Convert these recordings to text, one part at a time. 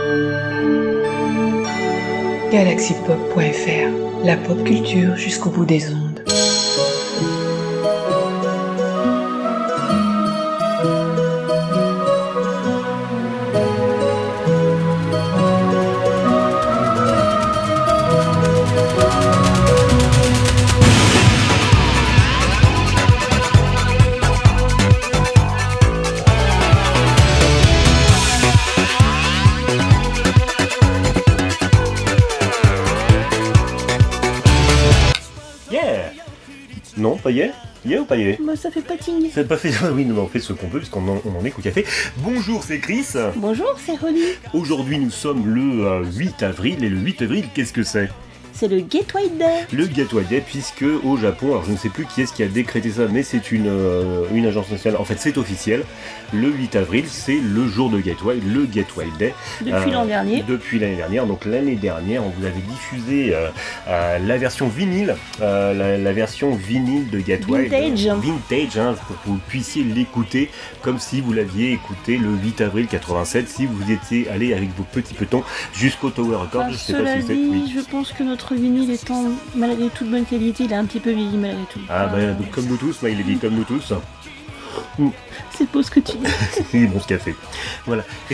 Galaxypop.fr, la pop culture jusqu'au bout des ondes. Non, pas yé? Yé ou pas yé? Bah ça fait pas ting. C'est pas fait. Oui, nous on fait ce qu'on peut puisqu'on en est qu'au café. Bonjour, c'est Chris. Bonjour, c'est Rolly. Aujourd'hui nous sommes le 8 avril et le 8 avril, qu'est-ce que c'est? C'est le Gateway Day. Le Gateway Day, puisque au Japon, alors je ne sais plus qui est-ce qui a décrété ça, mais c'est une agence nationale, en fait c'est officiel, le 8 avril c'est le jour de Gateway, le Gateway Day. Depuis l'an dernier. Depuis l'année dernière, donc l'année dernière on vous avait diffusé la version vinyle, la version vinyle de Gateway. Vintage, hein, pour que vous puissiez l'écouter comme si vous l'aviez écouté le 8 avril 87, si vous étiez allé avec vos petits petons jusqu'au Tower Records. Je sais pas si c'est... Oui. Je pense que notre vinyle étant malgré toute bonne qualité, il a un petit peu vieilli malgré tout. Ah donc comme nous tous, il est dit comme nous tous. C'est beau ce que tu dis. C'est bon ce café. Voilà. Et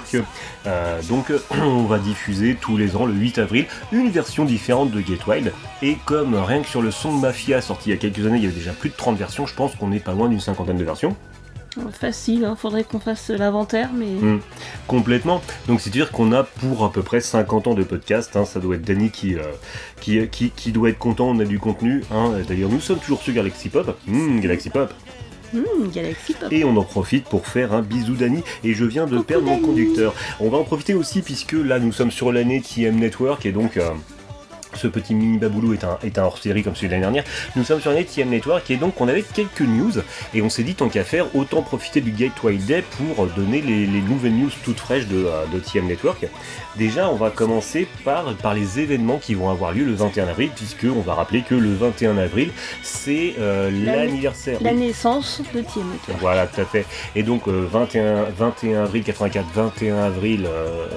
donc, on va diffuser tous les ans, le 8 avril, une version différente de Get Wild. Et comme rien que sur le son de Mafia sorti il y a quelques années, il y avait déjà plus de 30 versions, je pense qu'on n'est pas loin d'une cinquantaine de versions. Facile, hein, faudrait qu'on fasse l'inventaire, mais... Complètement. Donc c'est-à-dire qu'on a pour à peu près 50 ans de podcast, hein, ça doit être Danny qui doit être content, on a du contenu. Hein. D'ailleurs, nous sommes toujours sur Galaxy Pop. Galaxy Pop. Galaxy Pop. Et on en profite pour faire un bisou Dany, et je viens de perdre mon conducteur. On va en profiter aussi puisque là nous sommes sur l'année TM Network et donc ce petit mini baboulou est un hors-série comme celui de l'année dernière. Nous sommes sur l'année TM Network et donc on avait quelques news et on s'est dit tant qu'à faire autant profiter du Gateway Day pour donner les nouvelles news toutes fraîches de TM Network. Déjà on va commencer par les événements qui vont avoir lieu le 21 avril puisque on va rappeler que le 21 avril c'est l'anniversaire. La naissance de TM Network. Voilà tout à fait. Et donc 21 avril 84, 21 avril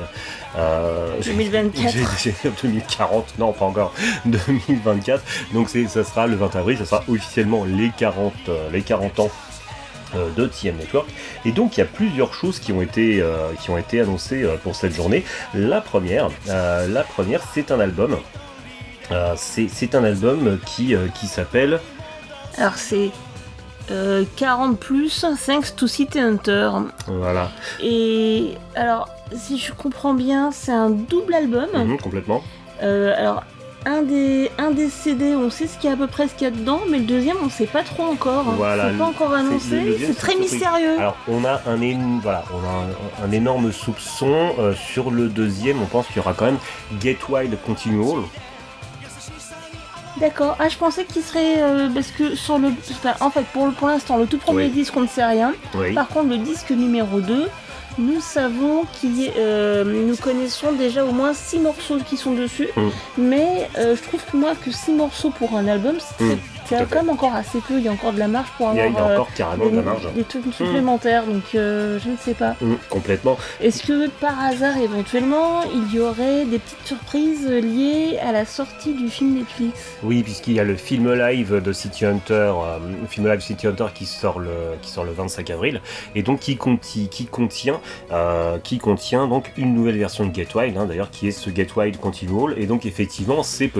2024. J'ai 2040, non pas encore 2024. Donc ça sera le 20 avril, ça sera officiellement les 40 ans de TM Network. Et donc il y a plusieurs choses qui ont été annoncées pour cette journée. La première c'est un album. C'est un album qui s'appelle. Alors c'est 40 plus, thanks to City Hunter. Voilà. Et alors, si je comprends bien, c'est un double album. Complètement. Alors, un des CD, on sait à peu près ce qu'il y a dedans, mais le deuxième, on sait pas trop encore. Voilà, c'est pas encore annoncé, c'est très mystérieux. Alors, on a un énorme soupçon sur le deuxième. On pense qu'il y aura quand même Get Wild Continual. D'accord. Ah, je pensais qu'il serait parce que sur le, en fait, pour l'instant, le tout premier disque, on ne sait rien. Oui. Par contre, le disque numéro 2, nous savons nous connaissons déjà au moins 6 morceaux qui sont dessus. Mais je trouve que moi que 6 morceaux pour un album, c'est quand même encore assez peu. Il y a encore de la marge pour avoir. Il y a encore carrément de la marge. Des trucs supplémentaires, donc je ne sais pas. Complètement. Est-ce que par hasard, éventuellement, il y aurait des petites surprises liées à la sortie du film Netflix? Oui, puisqu'il y a le film live de City Hunter, qui sort le 25 avril, et donc qui contient donc une nouvelle version de Get Wild, hein, d'ailleurs, qui est ce Get Wild Continual, et donc effectivement, c'est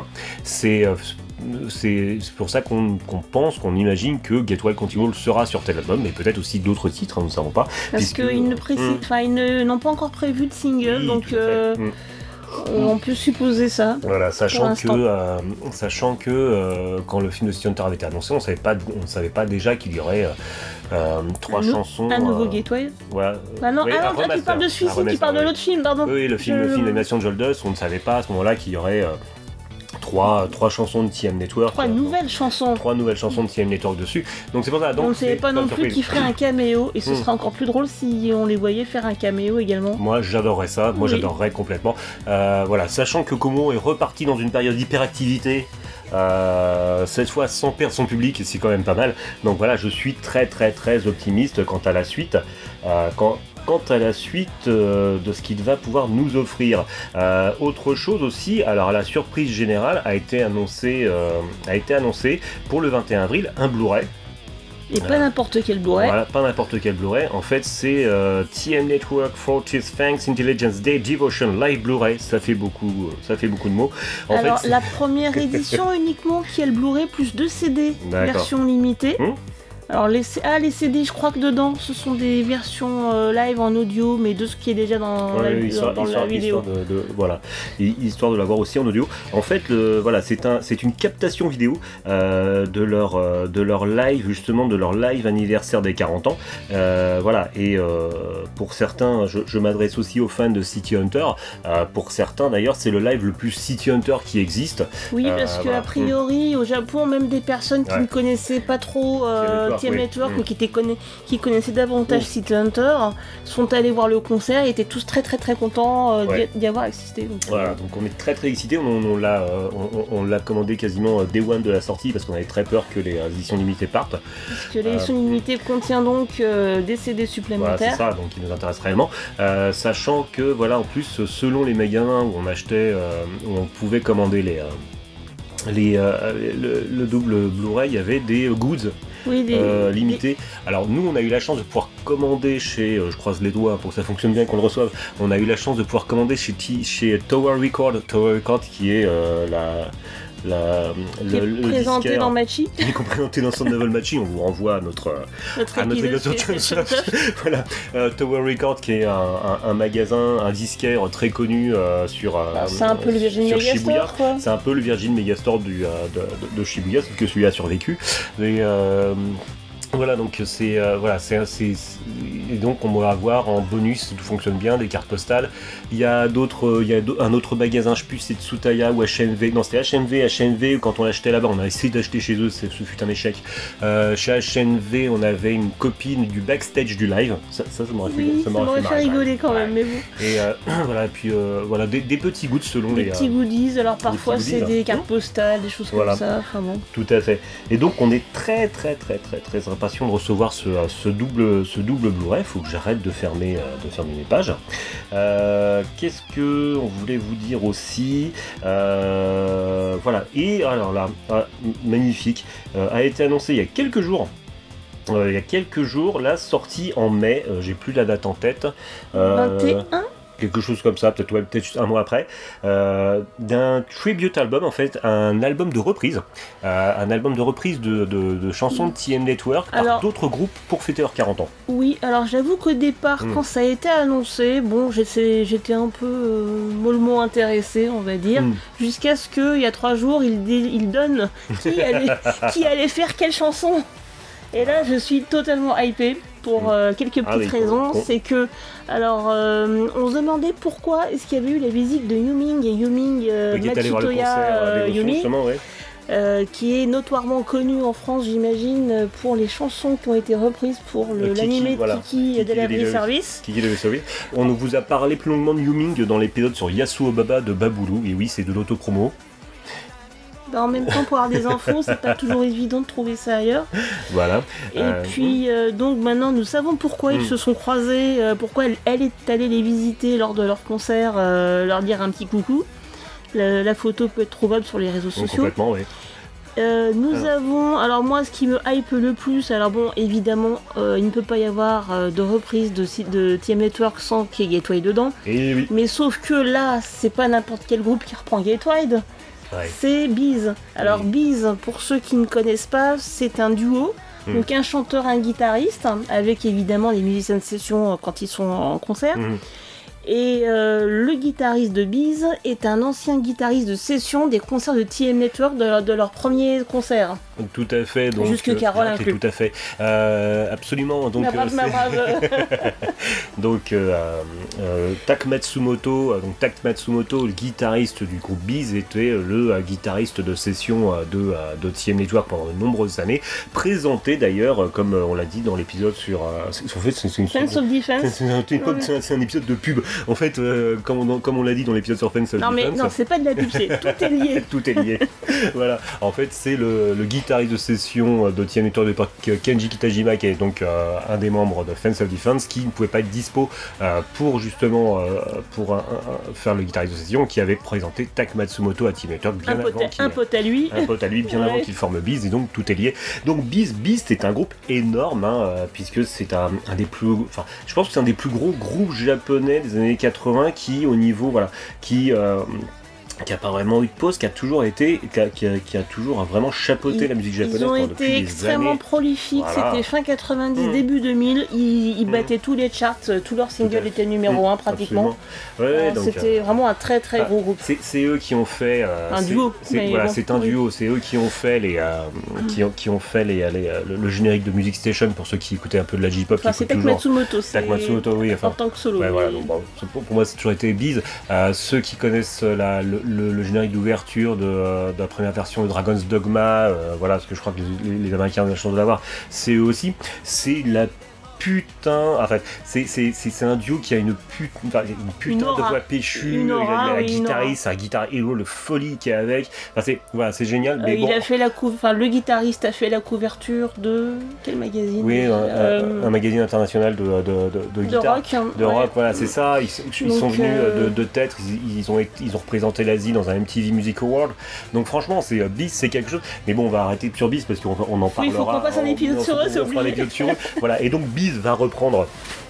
pour ça qu'on imagine que Get Wild Continual sera sur tel album, mais peut-être aussi d'autres titres, nous ne savons pas. Parce qu'ils n'ont pas encore prévu de single, donc on peut supposer ça. Voilà, sachant que quand le film de City Hunter avait été annoncé, on savait pas déjà qu'il y aurait 3 chansons. Un nouveau Gateway. Voilà. Tu parles de celui-ci, tu parles de l'autre film, pardon. Oui, le film d'animation de Joel Dust, on ne savait pas à ce moment-là qu'il y aurait 3 chansons de TM Network. 3 nouvelles chansons. 3 nouvelles chansons de TM Network dessus. Donc c'est pour ça. Donc, on ne savait pas non plus qu'ils feraient un caméo, et ce serait encore plus drôle si on les voyait faire un caméo également. Moi j'adorerais ça, j'adorerais complètement. Voilà, sachant que Como est reparti dans une période d'hyperactivité. Cette fois sans perdre son public, c'est quand même pas mal. Donc voilà, je suis très très très optimiste quant à la suite. quant à la suite de ce qu'il va pouvoir nous offrir. Autre chose aussi, alors la surprise générale a été annoncée pour le 21 avril, un Blu-ray. Et pas n'importe quel Blu-ray. Voilà, pas n'importe quel Blu-ray. En fait, c'est TM Network 40th Thanks Intelligence Day Devotion Live Blu-ray. Ça fait beaucoup de mots. Alors, la première édition uniquement qui a le Blu-ray plus 2 CD, version limitée. Alors les CD, je crois que dedans, ce sont des versions live en audio, mais de ce qui est déjà dans la vidéo. Histoire de l'avoir aussi en audio. En fait, c'est une captation vidéo de leur live, justement, de leur live anniversaire des 40 ans. Et pour certains, je m'adresse aussi aux fans de City Hunter. Pour certains, d'ailleurs, c'est le live le plus City Hunter qui existe. Oui, parce que a priori, au Japon, même des personnes qui ne connaissaient pas trop TM Network, mais qui connaissaient davantage City Hunter, sont allés voir le concert et étaient tous très très très contents d'y avoir assisté. Donc, donc on est très très excités, on l'a commandé quasiment day one de la sortie parce qu'on avait très peur que les éditions limitées partent. Parce que l'édition limitée contient donc des CD supplémentaires. Voilà, c'est ça, donc qui nous intéresse réellement. Sachant que en plus, selon les magasins où on achetait, où on pouvait commander le double Blu-ray, il y avait des goods limités. Alors nous, on a eu la chance de pouvoir commander chez, je croise les doigts pour que ça fonctionne bien, qu'on le reçoive, on a eu la chance de pouvoir commander chez Tower Record qui est qui est présenté dans Machi. Qui est présenté dans Sound Level Machi. On vous renvoie à notre épisode sur voilà, Tower Record, qui est un magasin, un disquaire très connu sur c'est un peu le Virgin Megastore, quoi. C'est un peu le Virgin Megastore de Shibuya, sauf que celui-là a survécu. Voilà, donc et donc on va avoir en bonus, tout fonctionne bien, des cartes postales. Il y a un autre magasin, je sais plus si c'est Tsutaya ou HMV. Non, c'était HMV, quand on l'achetait là-bas, on a essayé d'acheter chez eux, ce fut un échec. Chez HMV, on avait une copine du backstage du live. Ça m'aurait fait rigoler quand même, mais bon. Et puis des petits goûts selon des petits goodies, alors parfois c'est des cartes postales, des choses comme ça. Enfin bon. Tout à fait. Et donc on est très très très très très impatient de recevoir ce double Blu-ray. Faut que j'arrête de fermer mes pages. Qu'est-ce que on voulait vous dire aussi, et alors là, magnifique, a été annoncé il y a quelques jours, la sortie en mai, j'ai plus la date en tête, 21 quelque chose comme ça, peut-être juste un mois après, d'un tribute album, en fait, un album de reprise, de chansons de TM Network par d'autres groupes pour fêter leurs 40 ans. Oui, alors j'avoue qu'au départ, quand ça a été annoncé, j'étais un peu mollement intéressée, on va dire, jusqu'à ce qu'il y a 3 jours, il donne qui allait faire quelle chanson. Et là, je suis totalement hypée pour quelques petites raisons. C'est que, on se demandait pourquoi est-ce qu'il y avait eu la visite de Yuming Matsutoya Yumi, qui est notoirement connu en France, j'imagine, pour les chansons qui ont été reprises pour l'animé Kiki Delivery Service. On vous a parlé plus longuement de Yuming dans l'épisode sur Yasuo Baba de Babulu, et oui, c'est de l'autopromo. En même temps, pour avoir des infos, c'est pas toujours évident de trouver ça ailleurs. Voilà. Et puis, donc maintenant, nous savons pourquoi ils se sont croisés, pourquoi elle est allée les visiter lors de leur concert, leur dire un petit coucou. La photo peut être trouvable sur les réseaux sociaux. Complètement, oui. Nous avons, alors moi, ce qui me hype le plus, évidemment, il ne peut pas y avoir de reprise de TM Network sans qu'il y ait Gateway dedans. Et oui. Mais sauf que là, c'est pas n'importe quel groupe qui reprend Gateway. C'est Biz. Alors Biz, pour ceux qui ne connaissent pas, c'est un duo, donc un chanteur, un guitariste, avec évidemment les musiciens de session quand ils sont en concert. Et le guitariste de Biz est un ancien guitariste de session des concerts de TM Network de leur premier concert. Tout à fait. Donc, jusque Carole inclus. Tout à fait. Absolument. Donc, ma brave. Donc Tak Matsumoto, le guitariste du groupe Biz, était le guitariste de session de TM Network pendant de nombreuses années, présenté d'ailleurs, comme on l'a dit dans l'épisode sur... en fait, c'est une Sense of Defense. C'est un épisode de pub. En fait, comme on l'a dit dans l'épisode sur Fence of Non, mais Defense, non, c'est pas de la pub, tout est lié. tout est lié. Voilà. En fait, c'est le guitariste de session de TM Network de l'époque, Kenji Kitajima, qui est donc un des membres de Fence of Defense, qui ne pouvait pas être dispo pour justement faire le guitariste de session, qui avait présenté Tak Matsumoto à TM Network bien avant Un pote à lui, bien avant qu'il forme Beast, et donc tout est lié. Donc Beast est un groupe énorme, puisque c'est un des plus, enfin, je pense que c'est un des plus gros groupes japonais des années 80 qui, au niveau, voilà, qui a pas vraiment eu de pause, qui a toujours vraiment chapeauté la musique japonaise. Ils ont depuis été des extrêmement années. prolifiques, Voilà. c'était fin 90, début 2000, ils battaient tous les charts, tous leurs singles étaient numéro 1 pratiquement. Ouais, donc, c'était vraiment un très très gros groupe. c'est eux qui ont fait Un duo. C'est un duo, c'est eux qui ont fait qui ont fait le générique de Music Station, pour ceux qui écoutaient un peu de la J-pop. Enfin, c'est Tak Matsumoto, Tak Matsumoto, oui, enfin, en tant que solo. ouais, voilà, donc, bon, pour moi, c'est toujours été Biz. Ceux qui connaissent le générique d'ouverture de la première version de Dragon's Dogma, voilà, parce que je crois que les Américains ont la chance de l'avoir, c'est eux aussi. C'est la putain, en fait, c'est un duo qui a une putain de voix péchue, la guitariste, un guitare héros, le folie qu'il y a avec, enfin, c'est génial. Mais il a fait le guitariste a fait la couverture de quel magazine? Oui, un magazine international de guitare, de rock, voilà, c'est ça. Ils sont venus de tête, ils ont représenté l'Asie dans un MTV Music Award. Donc franchement, Beast, c'est quelque chose. Mais bon, on va arrêter sur Beast parce qu'on en parlera. Oui, il faut qu'on fasse un épisode sur eux, c'est obligé. Voilà, et donc Beast va reprendre.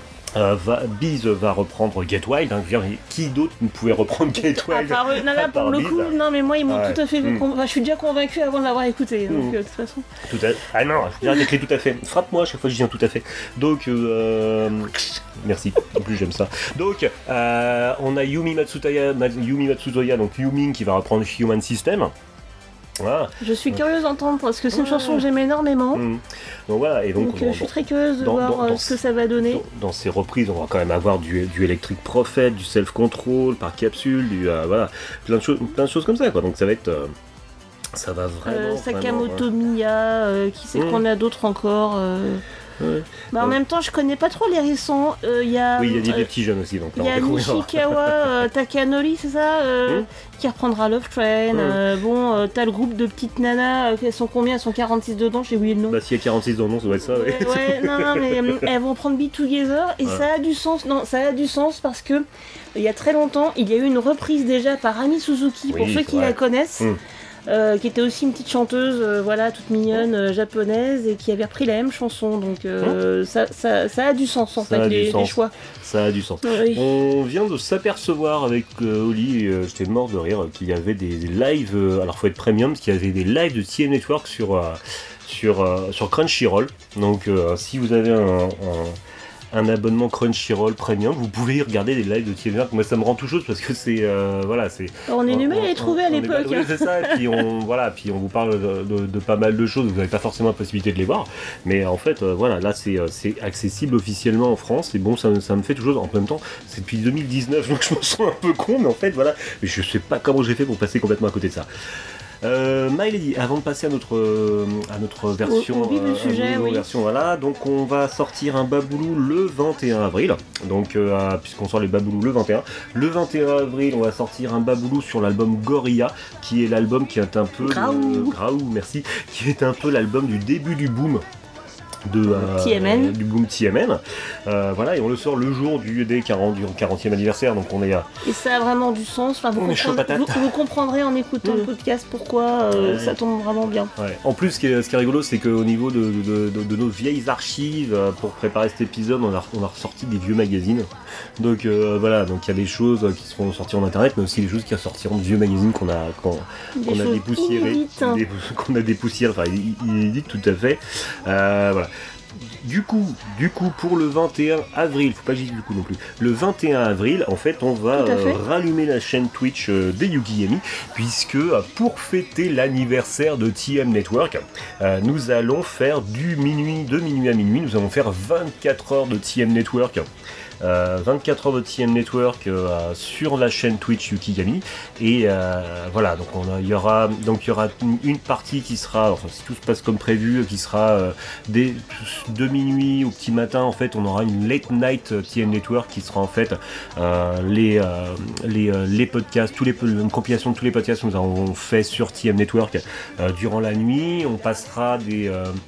Beast va reprendre Get Wild, qui d'autre ne pouvait reprendre Get Wild pour le coup, non mais moi ils m'ont tout à fait je suis déjà convaincu avant de l'avoir écouté, donc de toute façon. Ah non, je viens d'écrire tout à fait. Frappe-moi à chaque fois que je dis tout à fait. Donc, merci, en plus j'aime ça. Donc, on a Yumi Matsutoya, donc Yumin qui va reprendre Human System. Voilà. Je suis curieuse d'entendre parce que c'est une chanson que j'aime énormément. Donc voilà, et donc je suis très curieuse de voir ce que ça va donner. Dans ces reprises, on va quand même avoir du Electric Prophet, du Self Control par capsule, voilà, plein de choses comme ça, quoi. Donc ça va être, ça va vraiment. Sakamoto Miya, qui sait qu'on a d'autres encore. En même temps, je connais pas trop les récents. Il y a des petits jeunes aussi, donc il y a Nishikawa Takanori, c'est ça, qui reprendra Love Train. T'as le groupe de petites nanas, elles sont combien? Elles sont 46 dedans, j'ai oublié le nom. Bah, s'il y a 46 dedans, ça doit être ça, non, mais elles vont prendre Be Together et ça a du sens. Non, ça a du sens parce que il y a très longtemps, il y a eu une reprise déjà par Ami Suzuki, pour ceux qui la connaissent. Qui était aussi une petite chanteuse, toute mignonne, japonaise, et qui avait repris la même chanson, donc ça a du sens en fait, les choix. Ça a du sens. Oui. On vient de s'apercevoir avec Oli, j'étais mort de rire, qu'il y avait des lives, alors faut être premium, parce qu'il y avait des lives de TM Network sur Crunchyroll, donc si vous avez un abonnement Crunchyroll Premium, vous pouvez y regarder des lives de TM Network. Moi, ça me rend tout chose parce que c'est. On est nul à les trouver à l'époque. Oui, c'est ça, et puis on vous parle de pas mal de choses, vous n'avez pas forcément la possibilité de les voir, mais en fait, là, c'est accessible officiellement en France, et bon, ça me fait toujours. En même temps, c'est depuis 2019, donc je me sens un peu con, mais en fait, voilà, mais je sais pas comment j'ai fait pour passer complètement à côté de ça. My Lady, avant de passer à notre version, au vif du sujet, version, voilà, donc on va sortir un Baboulou le 21 avril, donc puisqu'on sort les Baboulous le 21. Le 21 avril, on va sortir un Baboulou sur l'album Gorilla, qui est l'album qui est un peu Graou, merci, qui est un peu l'album du début du boom. Du boom TMN, et on le sort le jour du 40e anniversaire, donc on est et ça a vraiment du sens, vous comprendrez en écoutant le podcast pourquoi ça tombe vraiment bien. En plus, ce qui est rigolo, c'est qu'au niveau de nos vieilles archives, pour préparer cet épisode, on a ressorti des vieux magazines, donc donc il y a des choses qui seront sorties en internet, mais aussi des choses qui sortiront de vieux magazines qu'on a dépoussiérés, inédites, tout à fait, Du coup, pour le 21 avril, faut pas que j'y dise du coup non plus, le 21 avril, en fait, on va rallumer la chaîne Twitch des Yugiyami, puisque pour fêter l'anniversaire de TM Network, nous allons faire de minuit à minuit, nous allons faire 24 heures de TM Network 24 heures de TM Network sur la chaîne Twitch Yukigami. Et voilà, donc il y aura une partie qui sera, enfin si tout se passe comme prévu, qui sera de minuit au petit matin. En fait, on aura une late night TM Network qui sera en fait les podcasts, une compilation de tous les podcasts que nous avons fait sur TM Network durant la nuit. On passera des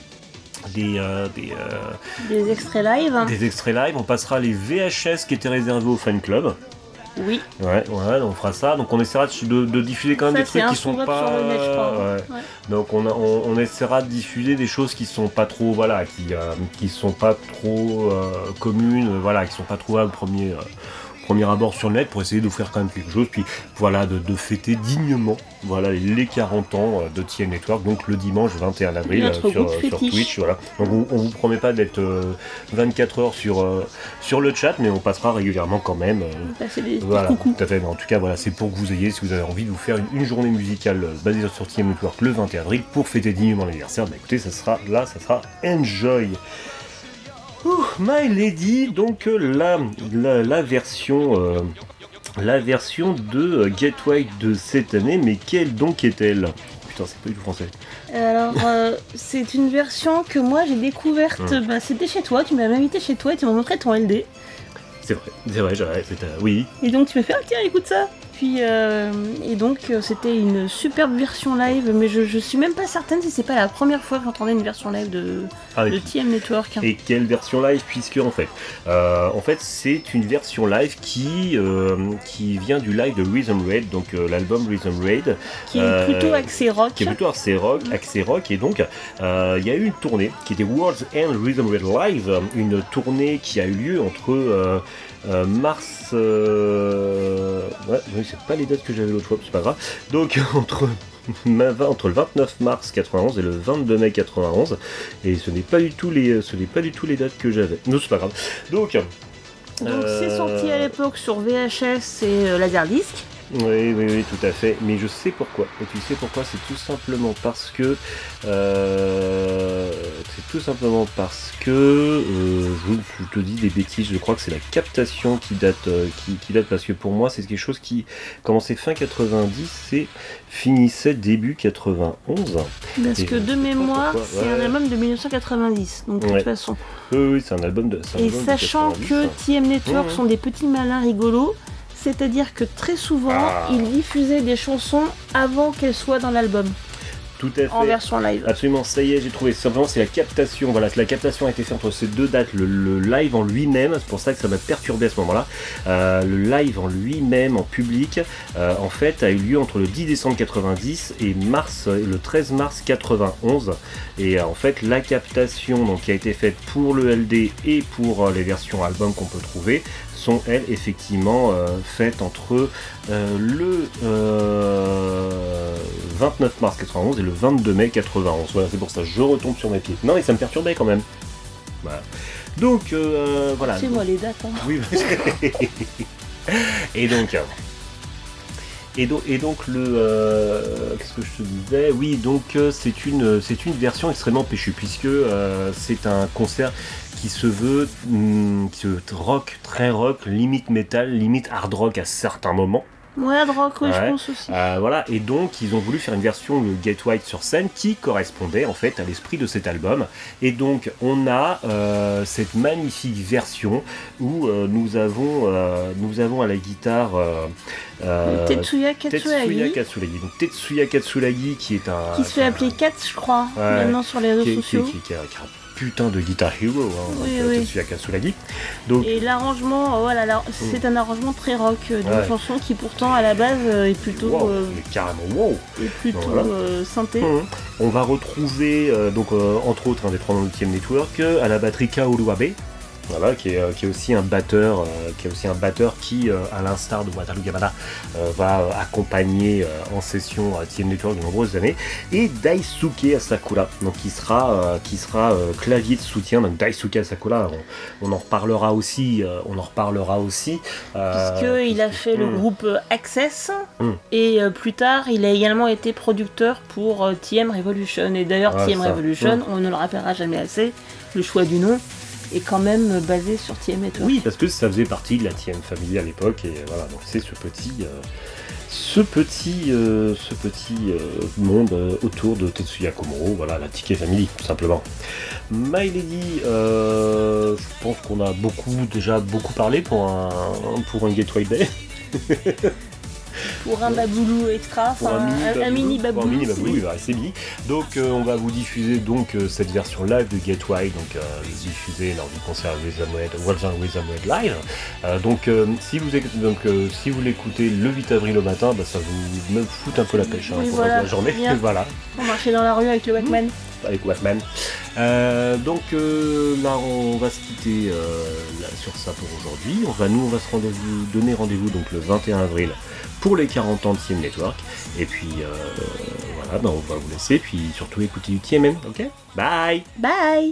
extraits live. Des extraits live, on passera les VHS qui étaient réservés au fan club. Oui. Ouais, on fera ça. Donc on essaiera de diffuser quand même des trucs qui sont pas. Sur le net, je crois. Ouais. Donc on essaiera de diffuser des choses qui sont pas trop, voilà, qui sont pas trop communes, voilà, qui sont pas trouvables au premier abord sur le net, pour essayer d'offrir quand même quelque chose, puis voilà, de fêter dignement, voilà, les 40 ans de TM Network, donc le dimanche 21 avril sur Twitch, voilà. Donc on vous promet pas d'être 24 heures sur le chat, mais on passera régulièrement quand même. Voilà, tout à fait. Mais en tout cas, voilà, c'est pour que vous ayez, si vous avez envie de vous faire une journée musicale basée sur TM Network le 21 avril pour fêter dignement l'anniversaire. Bah écoutez, ça sera enjoy. My Lady, donc la version de Get White de cette année, mais quelle donc est-elle? Putain, c'est pas du tout français. Alors, c'est une version que moi j'ai découverte, c'était chez toi, tu m'as invité chez toi et tu m'as montré ton LD. C'est vrai, oui. Et donc tu m'as fait, tiens, écoute ça. Puis, et donc c'était une superbe version live, mais je suis même pas certaine si c'est pas la première fois que j'entendais une version live de TM Network. Et quelle version live, puisque en fait c'est une version live qui vient du live de Rhythm Raid, donc l'album Rhythm Raid. Qui est plutôt axé rock. Et donc il y a eu une tournée qui était World's End Rhythm Raid Live, une tournée qui a eu lieu entre mars, c'est pas les dates que j'avais l'autre fois, c'est pas grave. Donc entre le 29 mars 91 et le 22 mai 91, et ce n'est pas du tout les dates que j'avais. Non, c'est pas grave. Donc c'est sorti à l'époque sur VHS et Laserdisc. Oui, tout à fait. Mais je sais pourquoi. Et tu sais pourquoi? C'est tout simplement parce que je te dis des bêtises. Je crois que c'est la captation qui date, parce que pour moi c'est quelque chose qui commençait fin 90 et finissait début 91. Parce que de mémoire, c'est un album de 1990. Donc de toute façon. Oui, c'est un album de. Et sachant que TM Network sont des petits malins rigolos. C'est-à-dire que très souvent, ils diffusaient des chansons avant qu'elles soient dans l'album. Tout à fait. En version live. Absolument, ça y est, j'ai trouvé. Simplement, c'est la captation. Voilà, la captation a été faite entre ces deux dates. Le live en lui-même, c'est pour ça que ça m'a perturbé à ce moment-là. Le live en lui-même, en public, en fait, a eu lieu entre le 10 décembre 90 et le 13 mars 91. Et en fait, la captation donc, qui a été faite pour le LD et pour les versions album qu'on peut trouver, sont elles effectivement faites entre le 29 mars 91 et le 22 mai 91. Voilà, c'est pour ça que je retombe sur mes pieds. Non, mais ça me perturbait quand même. Voilà. Donc voilà. C'est moi les dates. Hein. Oui. Et donc qu'est-ce que je te disais? Oui, donc c'est une version extrêmement péchue puisque c'est un concert qui se veut rock, très rock, limite métal, limite hard rock à certains moments. Ouais, hard rock, oui, je pense aussi. Voilà, et donc ils ont voulu faire une version de Get White sur scène qui correspondait en fait à l'esprit de cet album. Et donc on a cette magnifique version où nous avons à la guitare Tetsuya Katsuragi. Donc Tetsuya Katsuragi qui est un... Qui se fait appeler Kat, je crois, maintenant sur les réseaux sociaux. Qui a putain de guitar hero, Tetsuya Katsuragi. Donc, et l'arrangement, c'est un arrangement très rock d'une chanson qui pourtant à la base est plutôt synthé. On va retrouver entre autres des 3 membres du TM Network à la batterie Kaoru Abe. Voilà, qui est aussi un batteur, qui, à l'instar de Wataru Yamada, va accompagner en session TM Network de nombreuses années, et Daisuke Asakura, donc qui sera clavier de soutien. Donc Daisuke Asakura, on en reparlera aussi, puisqu'il a fait le groupe Access, et plus tard, il a également été producteur pour TM Revolution. Et d'ailleurs, TM Revolution, on ne le rappellera jamais assez, le choix du nom. est quand même basé sur TM Network. Oui, parce que ça faisait partie de la TM Family à l'époque, et voilà, donc c'est ce petit monde autour de Tetsuya Komuro, voilà, la Ticket Family, tout simplement. My Lady, je pense qu'on a déjà beaucoup parlé pour un Gateway Day. Pour un baboulou extra, un mini baboulou. Pour un mini baboulou, c'est bien. Donc on va vous diffuser cette version live de Gateway, donc diffusée lors du concert Wisdom Live. Si vous l'écoutez le 8 avril au matin, ça vous même fout un peu la pêche pour la journée. Voilà. On marchait dans la rue avec le Walkman. Avec Walkman. Là on va se quitter sur ça pour aujourd'hui. On va se donner rendez-vous donc le 21 avril pour les 40 ans de TM Network. Et puis voilà, on va vous laisser. Puis surtout écouter du TMN. Ok, bye. Bye.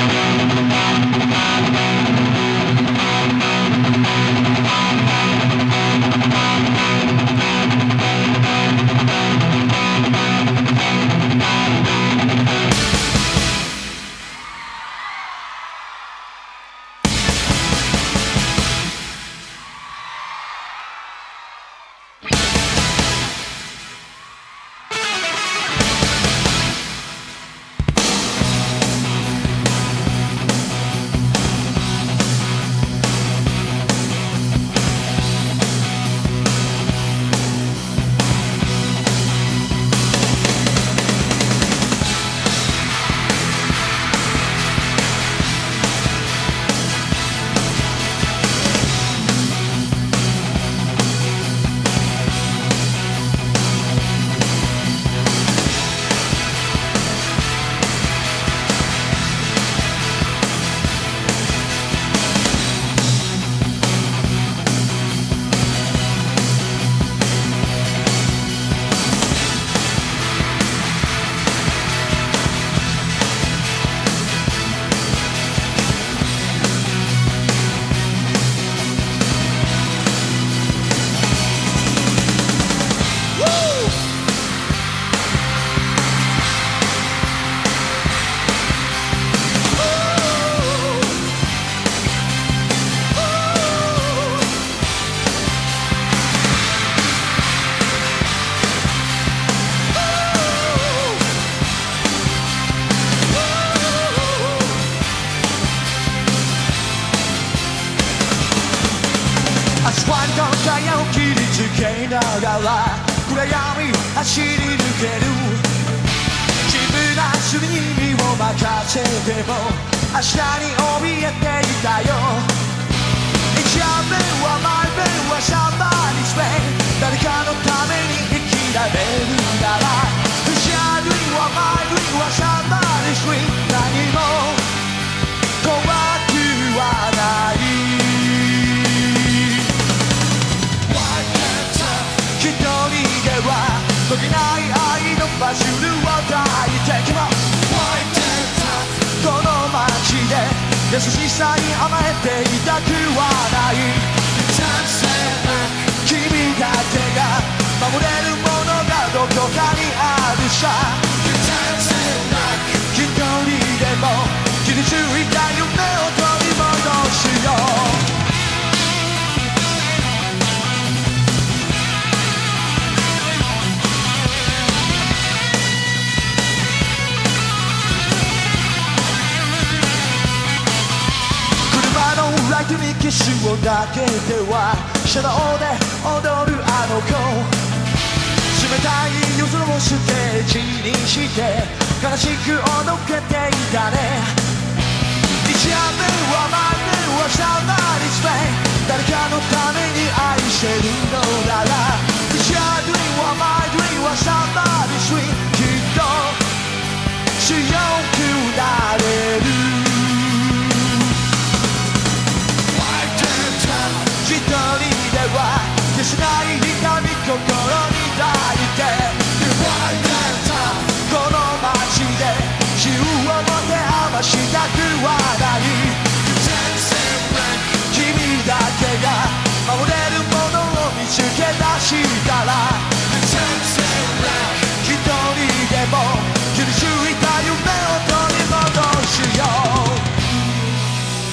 走り抜ける自分なすぐに身を任せても明日に怯えていたよ It's your man は my man は somebody's man 誰かのために生きられるなら It's your dream は my dream は somebody's dream 何も怖くはない一人では解けない愛のバジルを抱いてきもこの街で優しさに甘えていたくはない君だけが守れるものがどこかにあるさ一人でも傷ついた夢を取り戻すよライトにキスをかけてはシャドウで踊るあの子冷たい夜空をステージにして悲しくおどけていたね一夜目はマイメはサマーリスペイ誰かのために愛してるのなら一夜ドリーはマイドリーはサマーリスウィーきっと強くなれる一人では消せない痛み心に抱いてこの街で自由を持て余したくはない君だけが守れるものを見つけ出したら一人でも傷ついた夢を取り戻すよ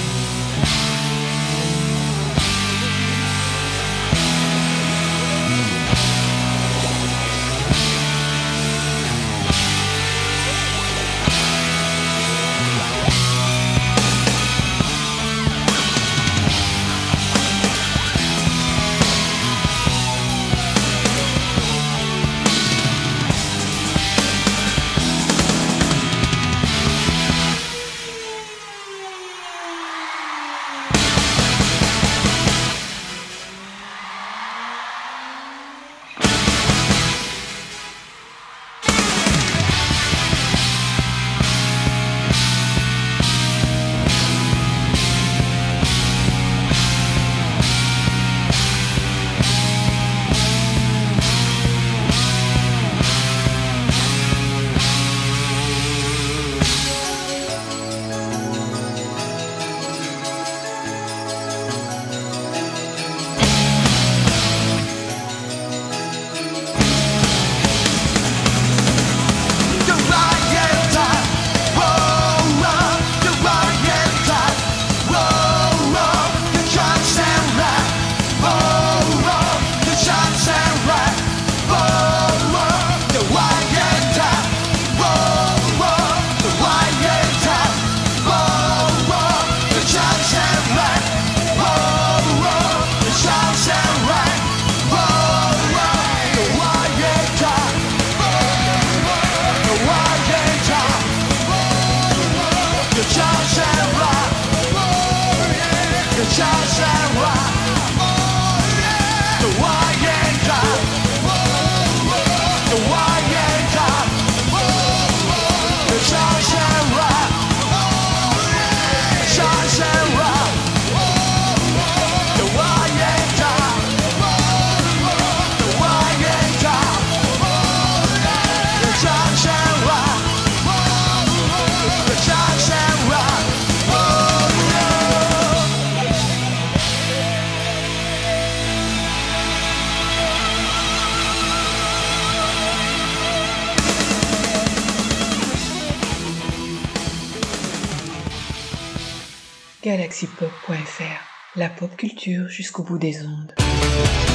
galaxypop.fr, la pop culture jusqu'au bout des ondes.